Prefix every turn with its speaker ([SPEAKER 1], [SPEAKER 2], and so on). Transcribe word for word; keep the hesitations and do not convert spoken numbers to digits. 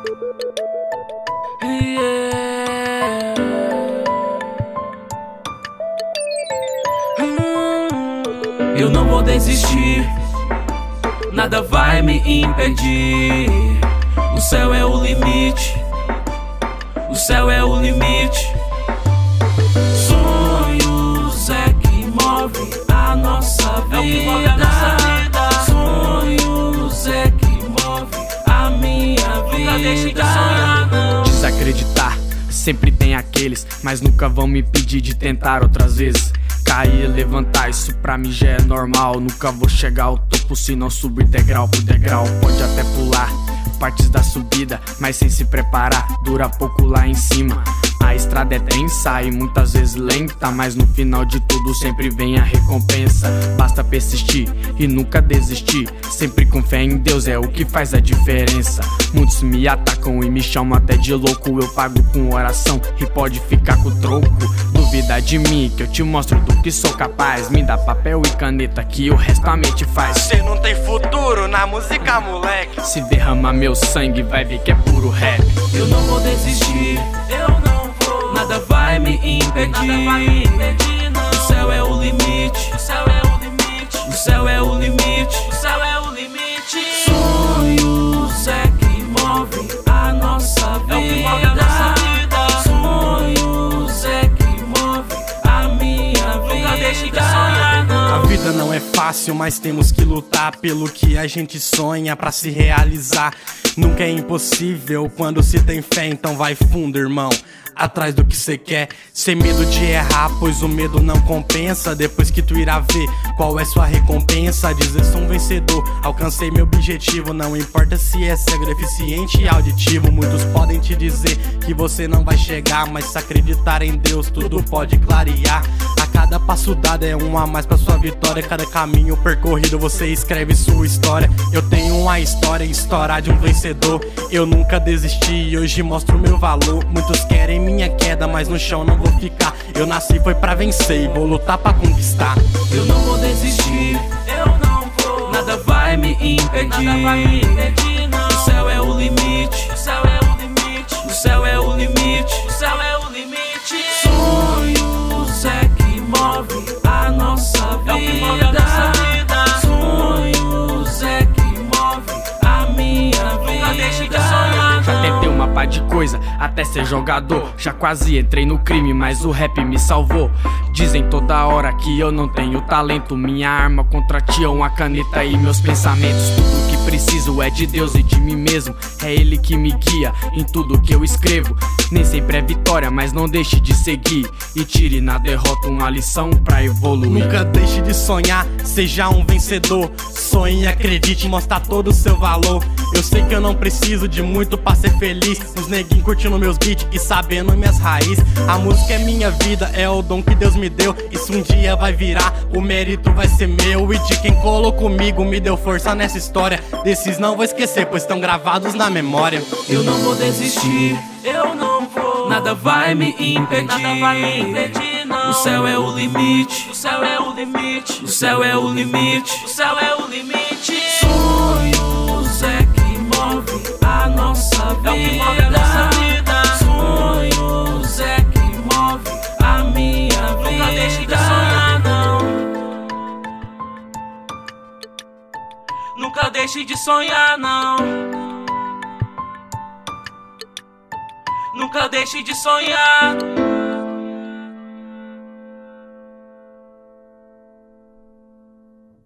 [SPEAKER 1] Yeah. Hum, eu não vou desistir, nada vai me impedir. O céu é o limite, o céu é o limite. Sonhos é que move a nossa vida. É o que move a nossa vida. Sonhos é que move a minha vida. Nunca deixe de sonhar, não.
[SPEAKER 2] Desacreditar, sempre tem aqueles, mas nunca vão me impedir de tentar outras vezes. Cair e levantar, isso pra mim já é normal. Nunca vou chegar ao topo se não subir degrau por degrau. Pode até pular partes da subida, mas sem se preparar, dura pouco lá em cima. A estrada é tensa e muitas vezes lenta, mas no final de tudo sempre vem a recompensa. Basta persistir e nunca desistir, sempre com fé em Deus é o que faz a diferença. Muitos me atacam e me chamam até de louco, eu pago com oração e pode ficar com o troco. Duvida de mim que eu te mostro do que sou capaz, me dá papel e caneta que o resto a mente faz.
[SPEAKER 3] Cê não tem futuro na música, moleque.
[SPEAKER 2] Se derrama meu sangue vai ver que é puro rap.
[SPEAKER 1] Eu não vou desistir, eu não vou. Nada vai me impedir, nada vai me impedir, não. O céu é o limite, o céu é o limite, o céu é o limite, o céu é o limite. Sonhos é que move a nossa vida. É o que move a nossa vida. Sonhos é que move a minha vida. Nunca deixe de sonhar, não.
[SPEAKER 3] A vida não é fácil, mas temos que lutar pelo que a gente sonha pra se realizar. Nunca é impossível quando se tem fé, então vai fundo, irmão, atrás do que cê quer, sem medo de errar, pois o medo não compensa. Depois que tu irá ver qual é sua recompensa. Dizer sou um vencedor, alcancei meu objetivo. Não importa se é cego, deficiente e auditivo. Muitos podem te dizer que você não vai chegar, mas se acreditar em Deus tudo pode clarear. A cada passo dado é um a mais pra sua vitória. Cada caminho percorrido você escreve sua história. Eu tenho uma história, história de um vencedor. Eu nunca desisti e hoje mostro meu valor. Muitos querem minha queda, mas no chão não vou ficar. Eu nasci foi pra vencer e vou lutar pra conquistar.
[SPEAKER 1] Eu não vou desistir, eu não vou. Nada vai me impedir, nada vai me impedir, não. O céu é o limite, o céu é o limite, o céu é o limite, o céu é o limite. Sonhos é que move a nossa vida. É o que move a nossa vida. Sonhos é que move a minha vida. Nunca deixe de sonhar,
[SPEAKER 2] já tentei uma pá de coisa até ser jogador. Já quase entrei no crime, mas o rap me salvou. Dizem toda hora que eu não tenho talento. Minha arma contra ti é uma caneta e meus pensamentos. Tudo que preciso é de Deus e de mim mesmo. É Ele que me guia em tudo que eu escrevo. Nem sempre é vitória, mas não deixe de seguir. E tire na derrota uma lição pra evoluir.
[SPEAKER 3] Nunca deixe de sonhar, seja um vencedor. Sonhe e acredite, mostra todo o seu valor. Eu sei que eu não preciso de muito pra ser feliz. Os neguinhos curtindo meus beats e sabendo minhas raízes. A música é minha vida, é o dom que Deus me deu. Isso um dia vai virar, o mérito vai ser meu. E de quem colou comigo me deu força nessa história. Desses não vou esquecer, pois estão gravados na memória.
[SPEAKER 1] Eu não vou desistir, eu não vou. Nada vai me impedir, nada vai me impedir, não. O céu é o limite, o céu é o limite, o céu é o limite, o céu é o limite. Sonhos é que move a nossa vida. É o que move a nossa vida. Sonhos é que move a minha vida. Nunca deixe de sonhar, não. Nunca deixe de sonhar, não. Nunca deixe de sonhar.